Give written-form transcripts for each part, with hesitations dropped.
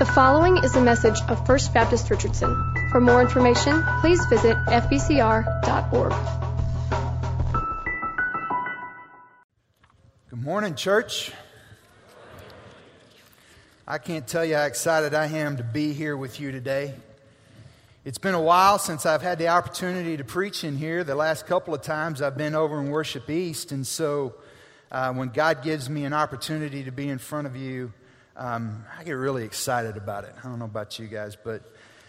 The following is a message of First Baptist Richardson. For more information, please visit fbcr.org. Good morning, church. I can't tell you how excited I am to be here with you today. It's been a while since I've had the opportunity to preach in here. The last couple of times I've been over in Worship East, and so when God gives me an opportunity to be in front of you, I get really excited about it. I don't know about you guys, but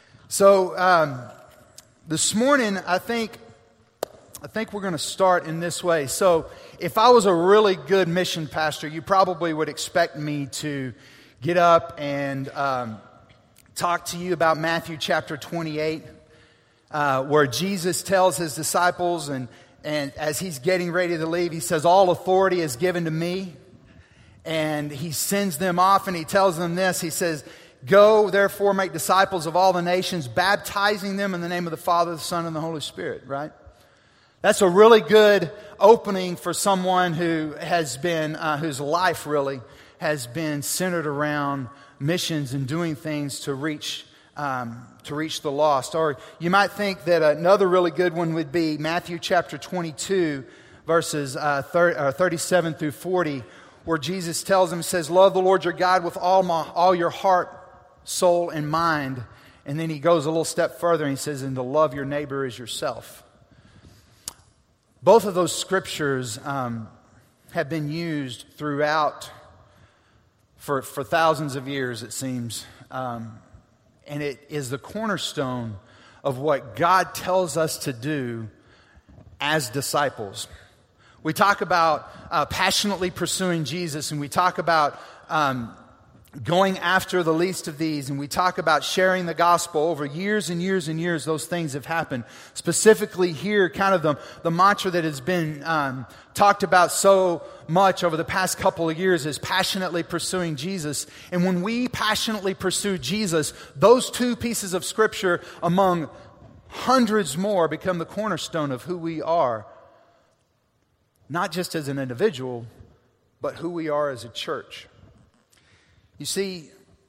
so this morning I think we're going to start in this way. So if I was a really good mission pastor, you probably would expect me to get up and talk to you about Matthew chapter 28, where Jesus tells his disciples, and as he's getting ready to leave, he says, "All authority is given to me." And he sends them off and he tells them this. He says, "Go, therefore, make disciples of all the nations, baptizing them in the name of the Father, the Son, and the Holy Spirit," right? That's a really good opening for someone who has been, whose life really has been centered around missions and doing things to reach the lost. Or you might think that another really good one would be Matthew chapter 22, verses 37 through 40, where Jesus tells them, says, "Love the Lord your God with all your heart, soul, and mind." And then he goes a little step further and he says, "And to love your neighbor as yourself." Both of those scriptures have been used throughout for thousands of years, it seems. And it is the cornerstone of what God tells us to do as disciples. We talk about passionately pursuing Jesus, and we talk about going after the least of these, and we talk about sharing the gospel. Over years and years and years, those things have happened. Specifically here, kind of the mantra that has been talked about so much over the past couple of years is passionately pursuing Jesus. And when we passionately pursue Jesus, those two pieces of Scripture, among hundreds more, become the cornerstone of who we are. Not just as an individual, but who we are as a church. You see,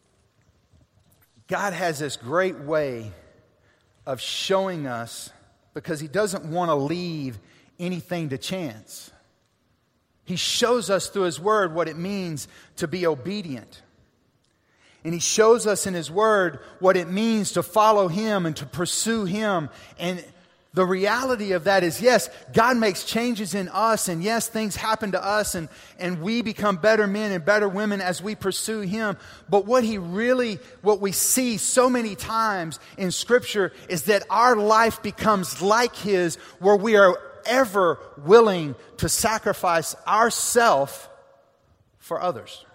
God has this great way of showing us, because He doesn't want to leave anything to chance. He shows us through His Word what it means to be obedient. And He shows us in His Word what it means to follow Him and to pursue Him. And the reality of that is, yes, God makes changes in us, and yes, things happen to us, and we become better men and better women as we pursue Him. But what we see so many times in Scripture is that our life becomes like His, where we are ever willing to sacrifice ourselves for others.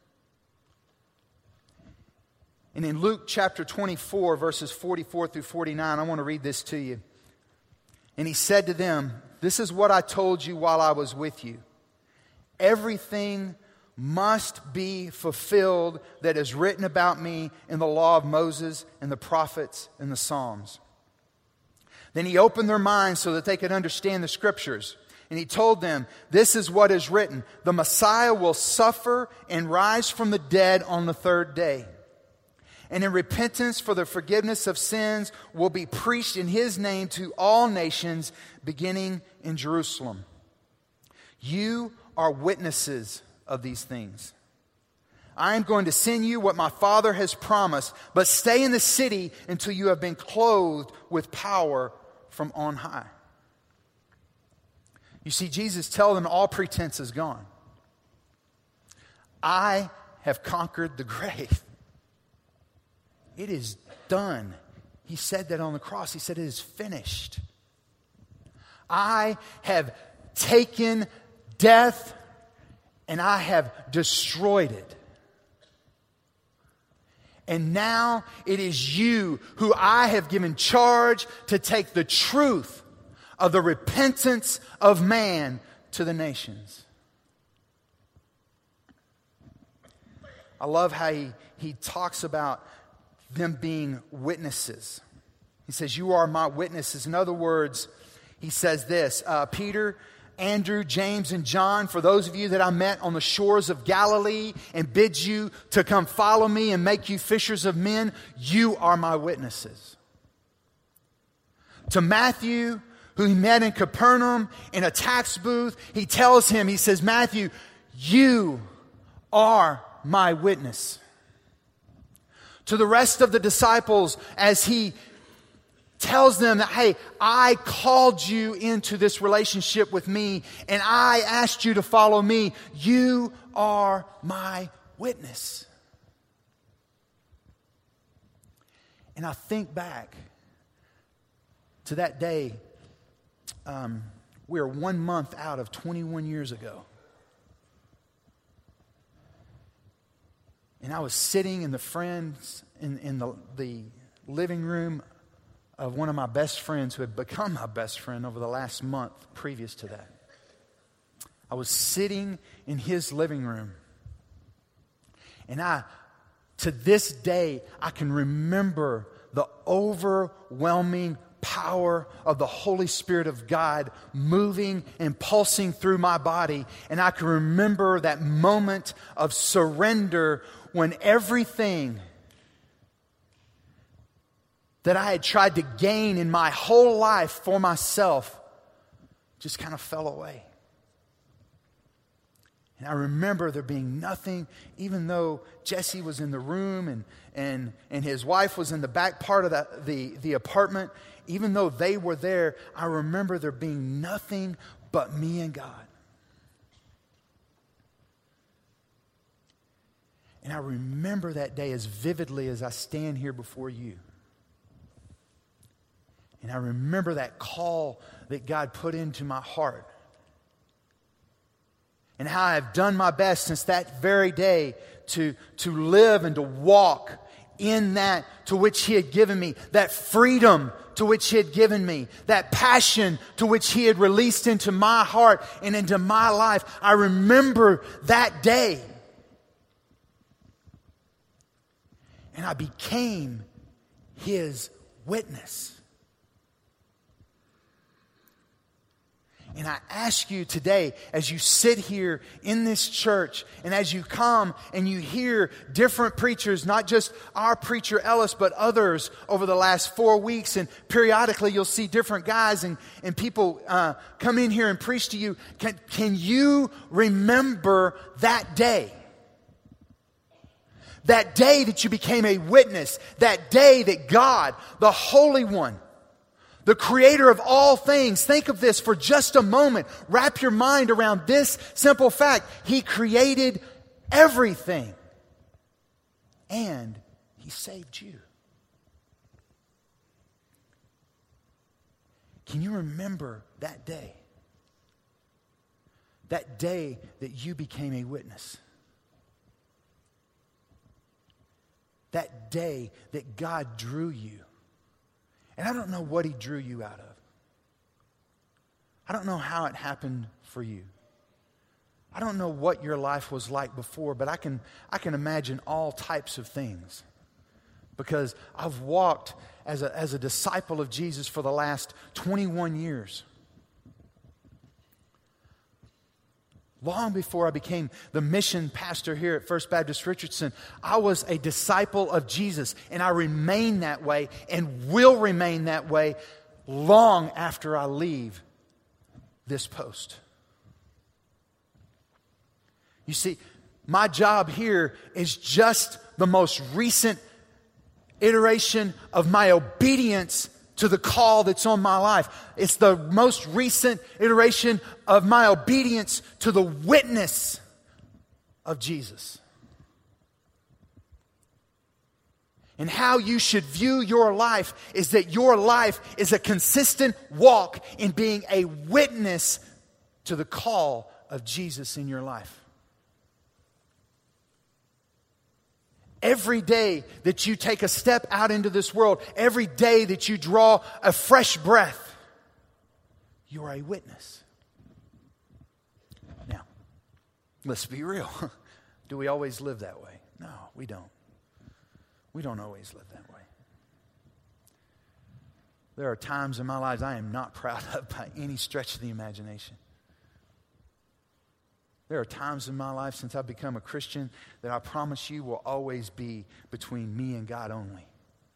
And in Luke chapter 24, verses 44 through 49, I want to read this to you. "And He said to them, 'This is what I told you while I was with you. Everything must be fulfilled that is written about me in the law of Moses and the prophets and the Psalms.' Then He opened their minds so that they could understand the Scriptures. And He told them, 'This is what is written. The Messiah will suffer and rise from the dead on the third day. And in repentance for the forgiveness of sins will be preached in His name to all nations, beginning in Jerusalem. You are witnesses of these things. I am going to send you what my Father has promised, but stay in the city until you have been clothed with power from on high.'" You see, Jesus tells them all pretense is gone. I have conquered the grave. It is done. He said that on the cross. He said, "It is finished." I have taken death and I have destroyed it. And now it is you who I have given charge to take the truth of the repentance of man to the nations. I love how he talks about them being witnesses. He says, "You are my witnesses." In other words, he says this, Peter Andrew, James, and John, for those of you that I met on the shores of Galilee and bid you to come follow me and make you fishers of men, you are my witnesses. To Matthew, who he met in Capernaum in a tax booth, he tells him, he says, Matthew, you are my witness. To the rest of the disciples, as he tells them that, hey, I called you into this relationship with me and I asked you to follow me. You are my witness. And I think back to that day. We are 1 month out of 21 years ago. And I was sitting in the living room of one of my best friends who had become my best friend over the last month previous to that. I was sitting in his living room. And to this day, I can remember the overwhelming power of the Holy Spirit of God moving and pulsing through my body. And I can remember that moment of surrender when everything that I had tried to gain in my whole life for myself just kind of fell away. And I remember there being nothing, even though Jesse was in the room and his wife was in the back part of the apartment, even though they were there, I remember there being nothing but me and God. And I remember that day as vividly as I stand here before you. And I remember that call that God put into my heart. And how I have done my best since that very day to live and to walk in that to which He had given me, that freedom to which He had given me, that passion to which He had released into my heart and into my life. I remember that day. And I became His witness. And I ask you today, as you sit here in this church, and as you come and you hear different preachers, not just our preacher Ellis, but others over the last 4 weeks, and periodically you'll see different guys and people come in here and preach to you. Can you remember that day? That day that you became a witness. That day that God, the Holy One, the Creator of all things, think of this for just a moment. Wrap your mind around this simple fact. He created everything. And He saved you. Can you remember that day? That day that you became a witness. That day that God drew you. And I don't know what He drew you out of. I don't know how it happened for you. I don't know what your life was like before, but I can imagine all types of things. Because I've walked as a disciple of Jesus for the last 21 years. Long before I became the mission pastor here at First Baptist Richardson, I was a disciple of Jesus, and I remain that way and will remain that way long after I leave this post. You see, my job here is just the most recent iteration of my obedience to the call that's on my life. It's the most recent iteration of my obedience to the witness of Jesus. And how you should view your life is that your life is a consistent walk in being a witness to the call of Jesus in your life. Every day that you take a step out into this world, every day that you draw a fresh breath, you are a witness. Now, let's be real. Do we always live that way? No, we don't. We don't always live that way. There are times in my life I am not proud of by any stretch of the imagination. There are times in my life since I've become a Christian that I promise you will always be between me and God only.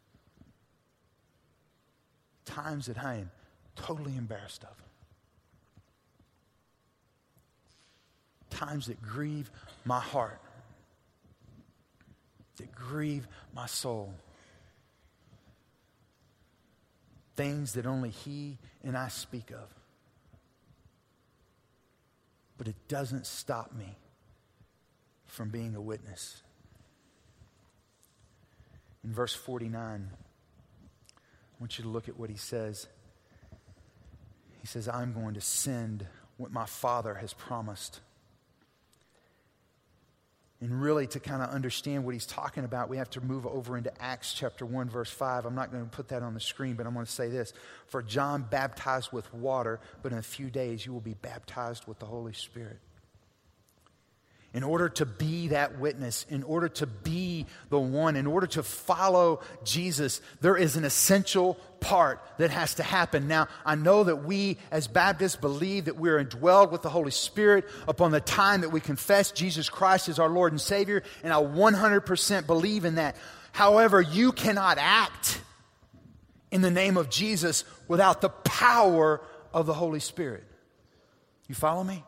Times that I am totally embarrassed of. Times that grieve my heart. That grieve my soul. Things that only He and I speak of. But it doesn't stop me from being a witness. In verse 49, I want you to look at what he says. He says, I'm going to send what my Father has promised. And really, to kind of understand what he's talking about, we have to move over into Acts chapter 1, verse 5. I'm not going to put that on the screen, but I'm going to say this. For John baptized with water, but in a few days you will be baptized with the Holy Spirit. In order to be that witness, in order to be the one, in order to follow Jesus, there is an essential part that has to happen. Now, I know that we as Baptists believe that we are indwelled with the Holy Spirit upon the time that we confess Jesus Christ as our Lord and Savior, and I 100% believe in that. However, you cannot act in the name of Jesus without the power of the Holy Spirit. You follow me?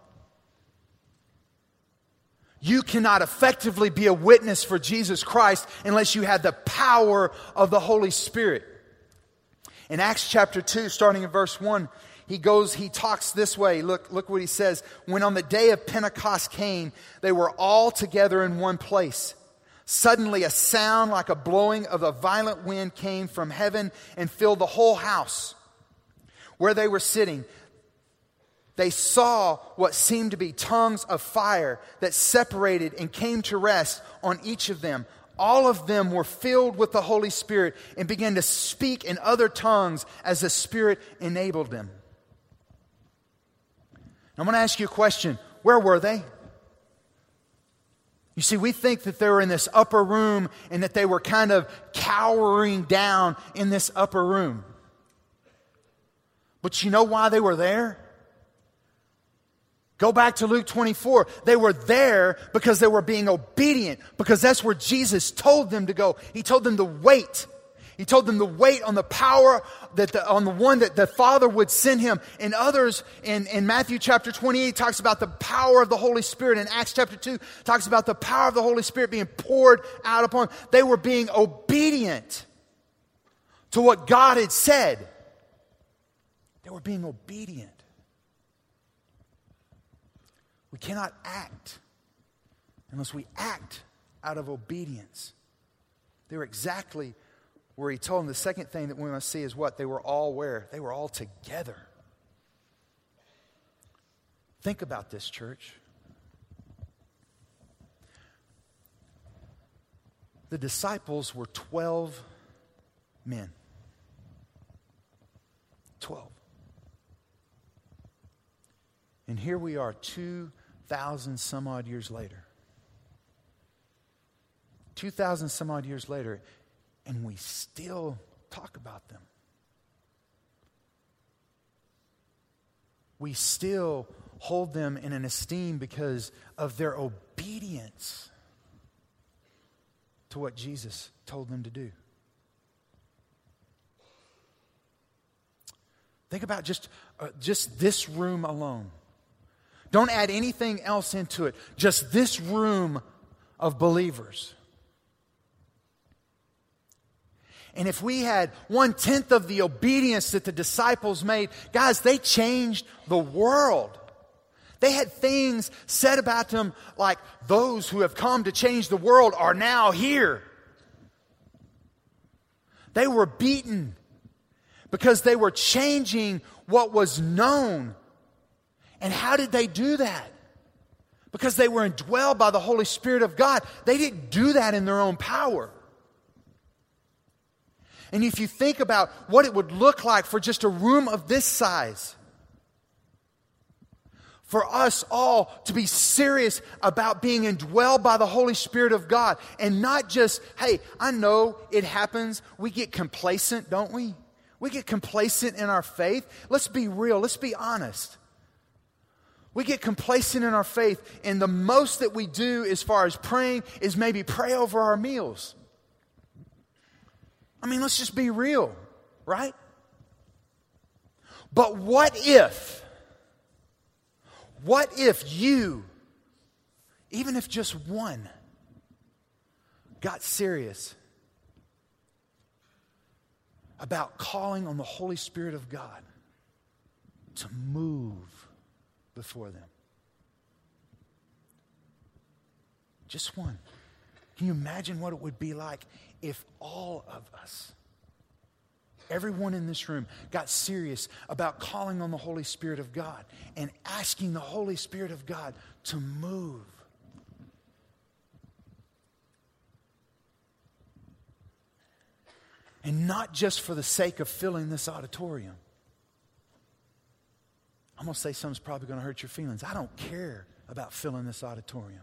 You cannot effectively be a witness for Jesus Christ unless you have the power of the Holy Spirit. In Acts chapter 2, starting in verse 1, he talks this way. Look what he says. When on the day of Pentecost came, they were all together in one place. Suddenly a sound like a blowing of a violent wind came from heaven and filled the whole house where they were sitting. They saw what seemed to be tongues of fire that separated and came to rest on each of them. All of them were filled with the Holy Spirit and began to speak in other tongues as the Spirit enabled them. I'm going to ask you a question. Where were they? You see, we think that they were in this upper room and that they were kind of cowering down in this upper room. But you know why they were there? Go back to Luke 24. They were there because they were being obedient, because that's where Jesus told them to go. He told them to wait. He told them to wait on the power on the one that the Father would send him. And others in Matthew chapter 28 talks about the power of the Holy Spirit. In Acts chapter 2 talks about the power of the Holy Spirit being poured out upon them. They were being obedient to what God had said. They were being obedient. We cannot act unless we act out of obedience. They were exactly where he told them. The second thing that we must see is what? They were all where? They were all together. Think about this, church. The disciples were 12 men. 12. And here we are 2,000 some odd years later. 2,000 some odd years later, and we still talk about them. We still hold them in an esteem because of their obedience to what Jesus told them to do. Think about just this room alone. Don't add anything else into it. Just this room of believers. And if we had 1/10 of the obedience that the disciples made, guys, they changed the world. They had things said about them like, those who have come to change the world are now here. They were beaten because they were changing what was known. And how did they do that? Because they were indwelled by the Holy Spirit of God. They didn't do that in their own power. And if you think about what it would look like for just a room of this size, for us all to be serious about being indwelled by the Holy Spirit of God, and not just, hey, I know it happens. We get complacent, don't we? We get complacent in our faith. Let's be real. Let's be honest. We get complacent in our faith, and the most that we do as far as praying is maybe pray over our meals. I mean, let's just be real, right? But what if you, even if just one, got serious about calling on the Holy Spirit of God to move before them? Just one. Can you imagine what it would be like if all of us, everyone in this room, got serious about calling on the Holy Spirit of God and asking the Holy Spirit of God to move? And not just for the sake of filling this auditorium. I'm going to say something's probably going to hurt your feelings. I don't care about filling this auditorium.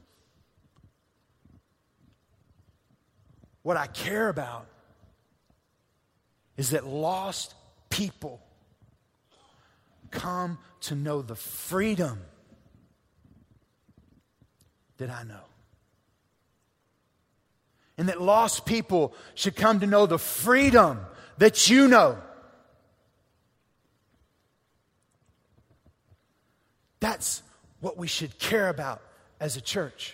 What I care about is that lost people come to know the freedom that I know. And that lost people should come to know the freedom that you know. That's what we should care about as a church.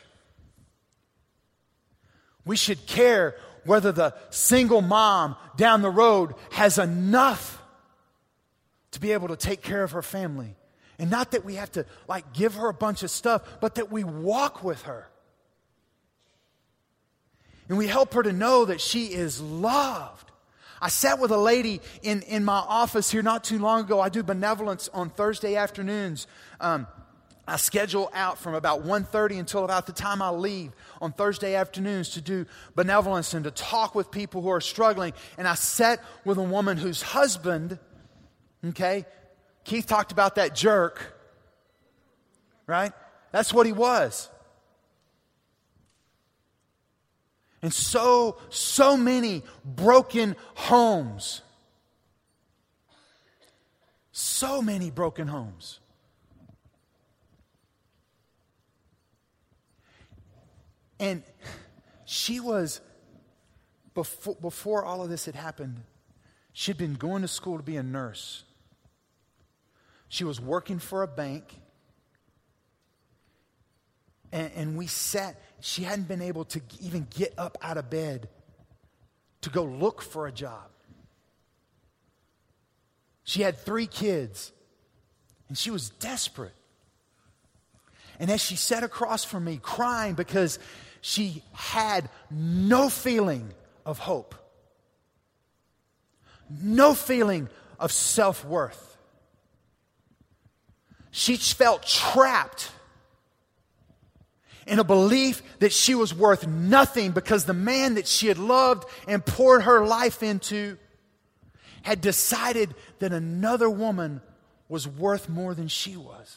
We should care whether the single mom down the road has enough to be able to take care of her family. And not that we have to give her a bunch of stuff, but that we walk with her. And we help her to know that she is loved. I sat with a lady in my office here not too long ago. I do benevolence on Thursday afternoons. I schedule out from about 1:30 until about the time I leave on Thursday afternoons to do benevolence and to talk with people who are struggling. And I sat with a woman whose husband, Keith talked about that jerk, right? That's what he was. And so many broken homes. So many broken homes. And she was, before all of this had happened, she'd been going to school to be a nurse. She was working for a bank. And we sat, she hadn't been able to even get up out of bed to go look for a job. She had 3 kids, and she was desperate. And as she sat across from me crying because she had no feeling of hope, no feeling of self-worth. She felt trapped in a belief that she was worth nothing because the man that she had loved and poured her life into had decided that another woman was worth more than she was.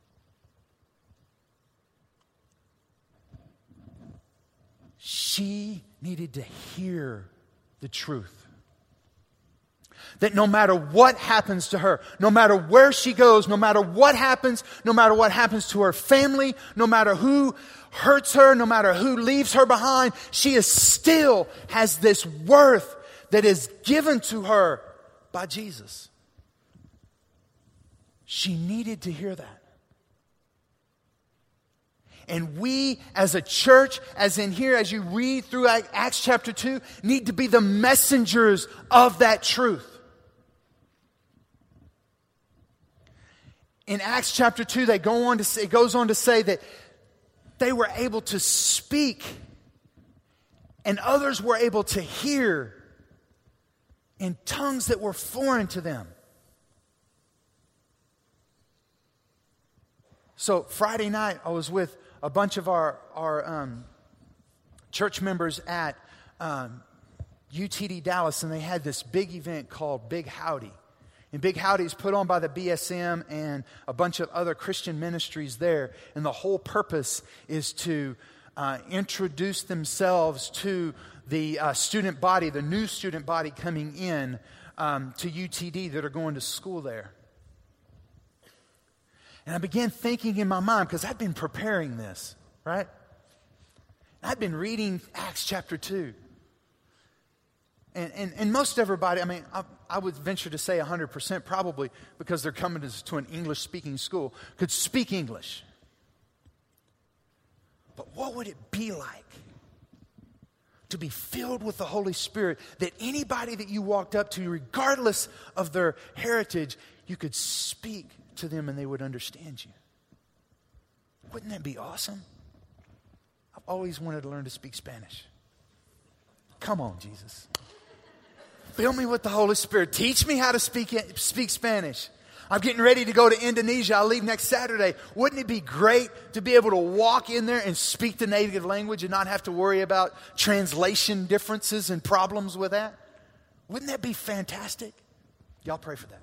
She needed to hear the truth. That no matter what happens to her, no matter where she goes, no matter what happens to her family, no matter who hurts her, no matter who leaves her behind, she still has this worth that is given to her by Jesus. She needed to hear that. And we as a church, as in here, as you read through Acts chapter 2, need to be the messengers of that truth. In Acts chapter 2, it goes on to say that they were able to speak and others were able to hear in tongues that were foreign to them. So Friday night, I was with a bunch of our church members at UTD Dallas, and they had this big event called Big Howdy. And Big Howdy is put on by the BSM and a bunch of other Christian ministries there. And the whole purpose is to introduce themselves to the student body, the new student body coming in to UTD that are going to school there. And I began thinking in my mind, because I'd been preparing this, right? I'd been reading Acts chapter 2. And most everybody, I mean, I would venture to say 100% probably, because they're coming to an English-speaking school, could speak English. But what would it be like to be filled with the Holy Spirit, that anybody that you walked up to, regardless of their heritage, you could speak to them and they would understand you? Wouldn't that be awesome? I've always wanted to learn to speak Spanish. Come on, Jesus. Fill me with the Holy Spirit. Teach me how to speak Spanish. I'm getting ready to go to Indonesia. I'll leave next Saturday. Wouldn't it be great to be able to walk in there and speak the native language and not have to worry about translation differences and problems with that? Wouldn't that be fantastic? Y'all pray for that.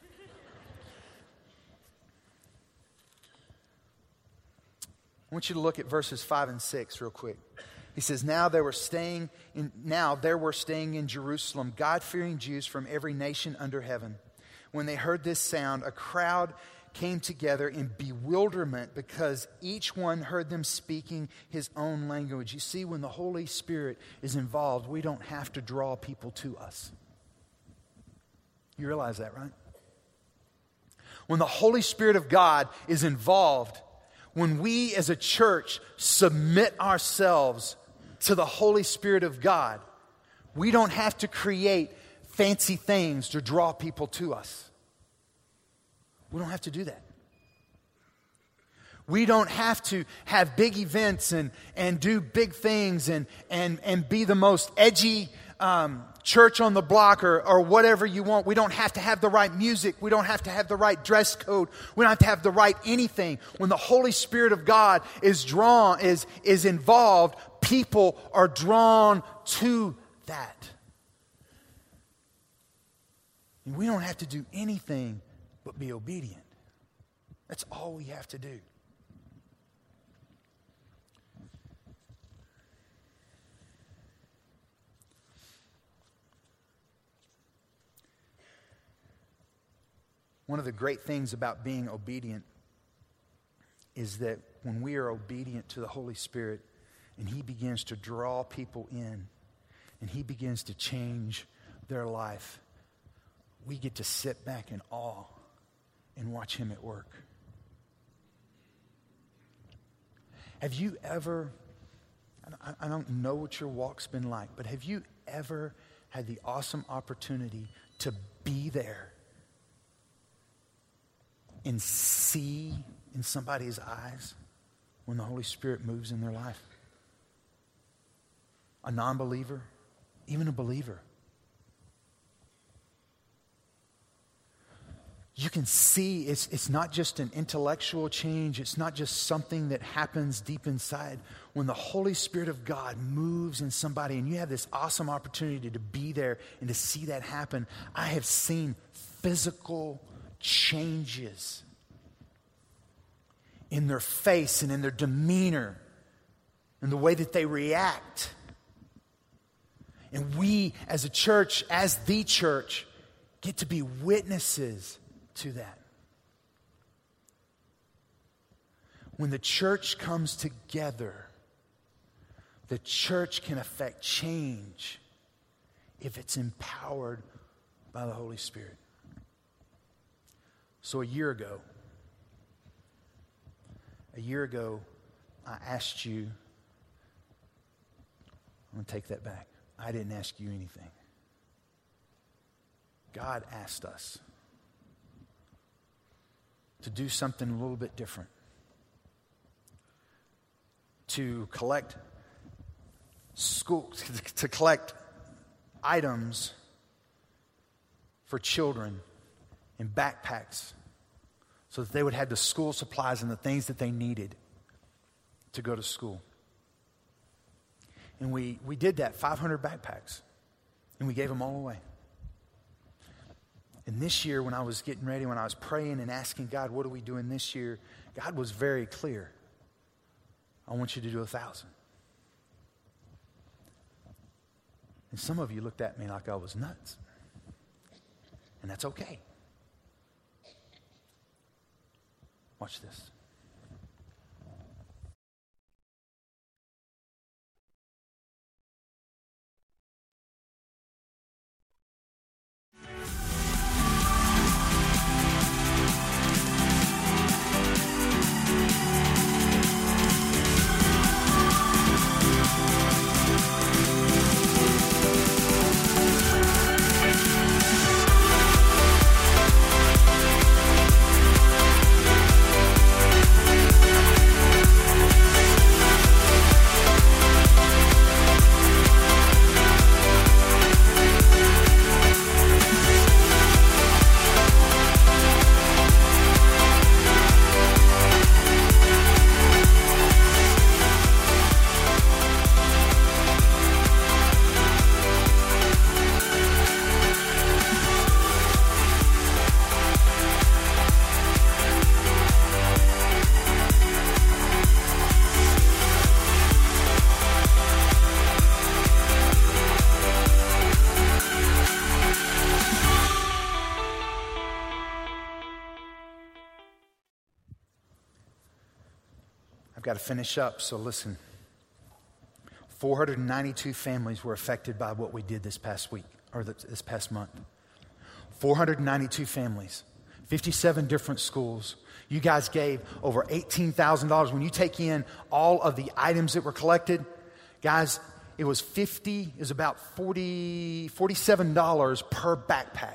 I want you to look at verses 5 and 6 real quick. He says, Now there were staying in Jerusalem God-fearing Jews from every nation under heaven. When they heard this sound, a crowd came together in bewilderment because each one heard them speaking his own language. You see, when the Holy Spirit is involved, we don't have to draw people to us. You realize that, right? When the Holy Spirit of God is involved, when we as a church submit ourselves to the Holy Spirit of God, we don't have to create fancy things to draw people to us. We don't have to do that. We don't have to have big events and do big things and be the most edgy church on the block or whatever you want. We don't have to have the right music. We don't have to have the right dress code. We don't have to have the right anything. When the Holy Spirit of God is involved, people are drawn to that. And we don't have to do anything but be obedient. That's all we have to do. One of the great things about being obedient is that when we are obedient to the Holy Spirit and He begins to draw people in and He begins to change their life, we get to sit back in awe and watch Him at work. Have you ever, I don't know what your walk's been like, but have you ever had the awesome opportunity to be there and see in somebody's eyes when the Holy Spirit moves in their life? A non-believer, even a believer. You can see it's not just an intellectual change. It's not just something that happens deep inside. When the Holy Spirit of God moves in somebody and you have this awesome opportunity to be there and to see that happen, I have seen physical changes in their face and in their demeanor and the way that they react. And we as a church, as the church, get to be witnesses to that. When the church comes together, the church can affect change if it's empowered by the Holy Spirit. So a year ago, I asked you, I'm going to take that back. I didn't ask you anything. God asked us to do something a little bit different. To collect items for children in backpacks so that they would have the school supplies and the things that they needed to go to school. And we did that, 500 backpacks, and we gave them all away. And this year, when I was getting ready, when I was praying and asking God, what are we doing this year? God was very clear. I want you to do 1,000. And some of you looked at me like I was nuts. And that's okay. Watch this. I've got to finish up, so listen. 492 families were affected by what we did this past week, or this past month. 492 families, 57 different schools. You guys gave over $18,000. When you take in all of the items that were collected, guys, it was about $47 per backpack.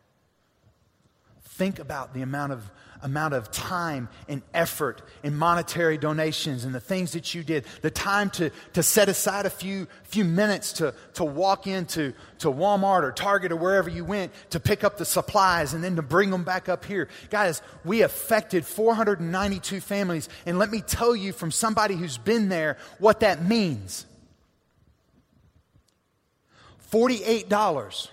Think about the amount of time and effort and monetary donations and the things that you did. The time to set aside a few minutes to walk into Walmart or Target or wherever you went to pick up the supplies and then to bring them back up here. Guys, we affected 492 families. And let me tell you from somebody who's been there what that means. $48.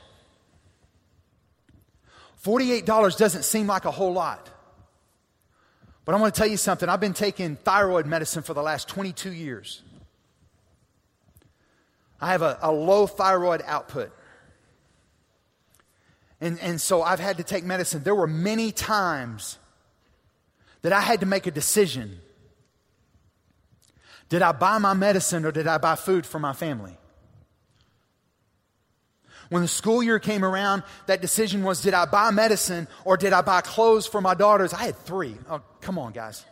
$48 doesn't seem like a whole lot. But I want to tell you something. I've been taking thyroid medicine for the last 22 years. I have a low thyroid output. And so I've had to take medicine. There were many times that I had to make a decision. Did I buy my medicine or did I buy food for my family? When the school year came around, that decision was, did I buy medicine or did I buy clothes for my daughters? I had 3. Oh, come on, guys.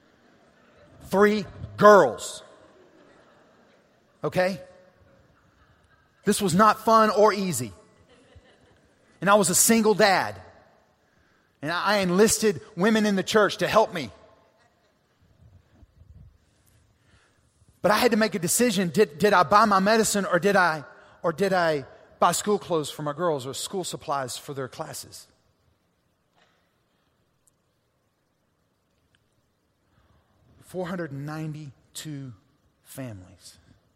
3 girls. Okay? This was not fun or easy. And I was a single dad. And I enlisted women in the church to help me. But I had to make a decision. Did I buy my medicine or did I buy school clothes for my girls or school supplies for their classes? $492 families.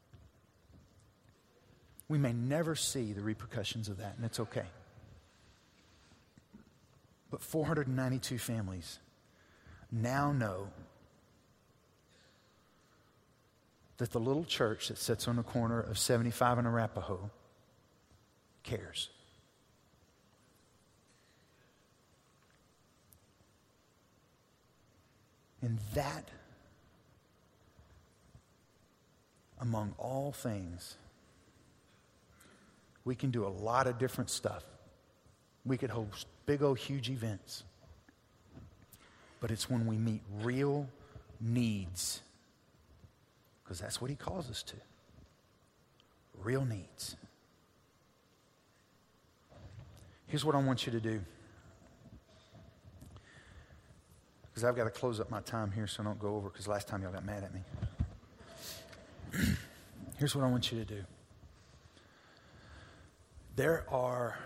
We may never see the repercussions of that, and it's okay. But 492 families now know that the little church that sits on the corner of 75 and Arapahoe cares. And that, among all things, we can do a lot of different stuff. We could host big old huge events. But it's when we meet real needs, because that's what he calls us to. Real needs. Here's what I want you to do. Because I've got to close up my time here so I don't go over, because last time y'all got mad at me. Here's what I want you to do. There are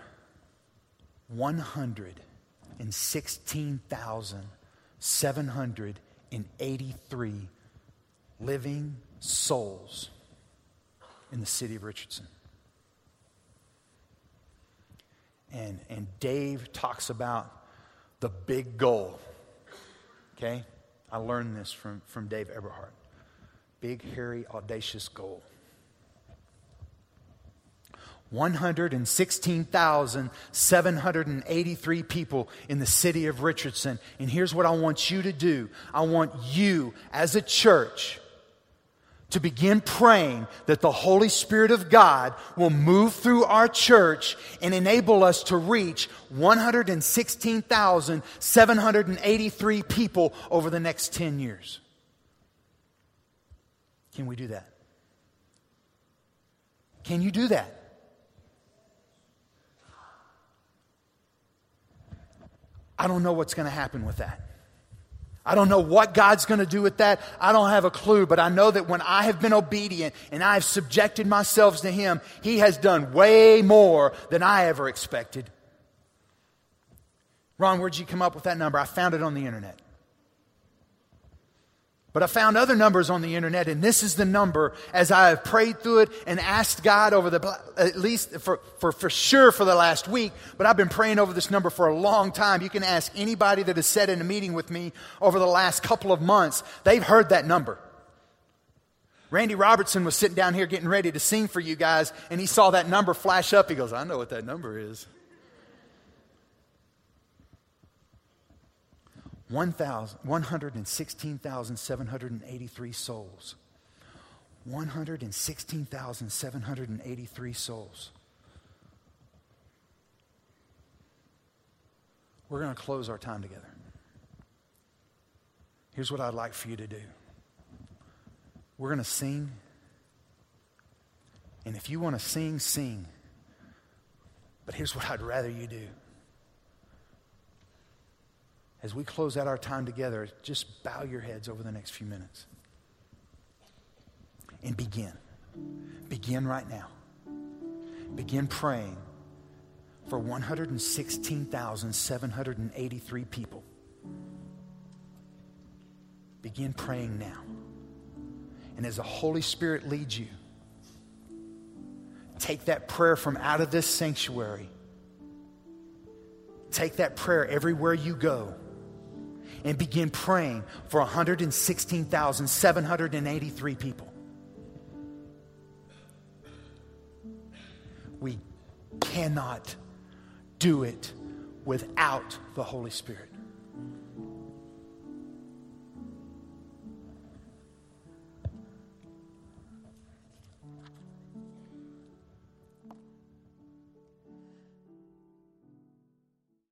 116,783 living souls in the city of Richardson. And Dave talks about the big goal. Okay? I learned this from Dave Eberhardt. Big, hairy, audacious goal. 116,783 people in the city of Richardson. And here's what I want you to do. I want you as a church to begin praying that the Holy Spirit of God will move through our church and enable us to reach 116,783 people over the next 10 years. Can we do that? Can you do that? I don't know what's going to happen with that. I don't know what God's going to do with that. I don't have a clue, but I know that when I have been obedient and I have subjected myself to Him, He has done way more than I ever expected. Ron, where'd you come up with that number? I found it on the internet. But I found other numbers on the internet, and this is the number as I have prayed through it and asked God over at least for sure for the last week, but I've been praying over this number for a long time. You can ask anybody that has sat in a meeting with me over the last couple of months. They've heard that number. Randy Robertson was sitting down here getting ready to sing for you guys, and he saw that number flash up. He goes, I know what that number is. 116,783 souls. 116,783 souls. We're going to close our time together. Here's what I'd like for you to do. We're going to sing. And if you want to sing, sing. But here's what I'd rather you do. As we close out our time together, just bow your heads over the next few minutes. And begin. Begin right now. Begin praying for 116,783 people. Begin praying now. And as the Holy Spirit leads you, take that prayer from out of this sanctuary. Take that prayer everywhere you go. And begin praying for 116,783 people. We cannot do it without the Holy Spirit.